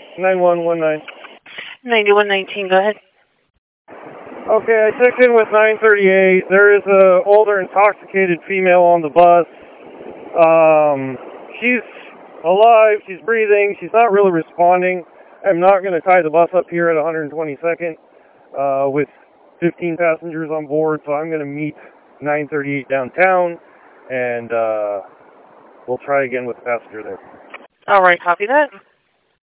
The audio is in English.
9119. 9119, go ahead. Okay, I checked in with 938. There is a older intoxicated female on the bus. She's alive, she's breathing, she's not really responding. I'm not going to tie the bus up here at 122nd with 15 passengers on board, so I'm going to meet 938 downtown, and we'll try again with the passenger there. All right, copy that.